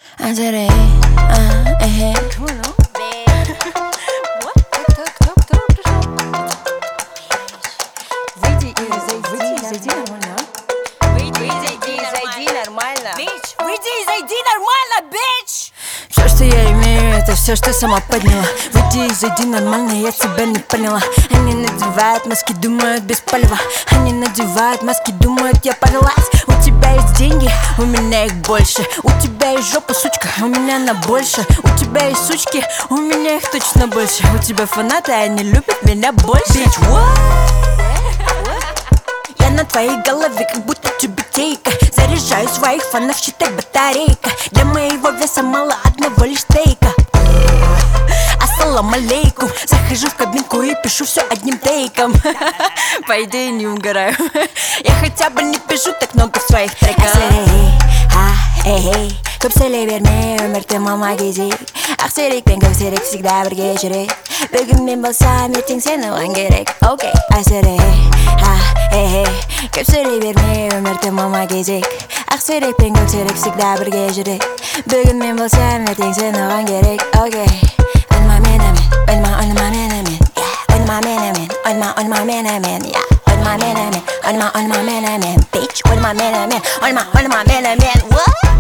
Азерей, Кого, ну? Кто пришел? Выйди и зайди нормально, а? Выйди и зайди нормально. Бич, выйди и зайди нормально, бич! все, что я имею, это все, что сама подняла. Выйди и зайди нормально, я тебя не поняла. Они надевают маски, думают без палева. Они надевают маски, думают, я повелась. У тебя есть деньги, у меня их больше. У тебя есть жопа, сучка, у меня она больше. У тебя есть сучки, у меня их точно больше. У тебя фанаты, они любят меня больше. Bitch, what? Я на твоей голове, как будто тюбетейка. Заряжаю своих фанов, считай батарейка. Для моего веса мало одного лишь стейка. Ассалам алейкум. Захожу в кабинку и пишу все одним тейком. По идее не угораю. Я хотя бы не пишу так много в своих треках. Көпселей берме өмірді мама кезек. Ақсерек пен көксерек всегда бірге жүрек. Бүгін мен болсам ертең сен оған керек. Окей, әсірей көпселей берме өмірді мама кезек. Ақсерек пен көксерек всегда бірге жүрек. Бүгін мен болсам ертең сен оған керек. Окей, ойнама менімен, ойнама менімен. Ойнама менімен, ойнама менімен. Ойнама менімен, ойнама менімен. Bitch, ойнама менімен, ойнама менімен. What?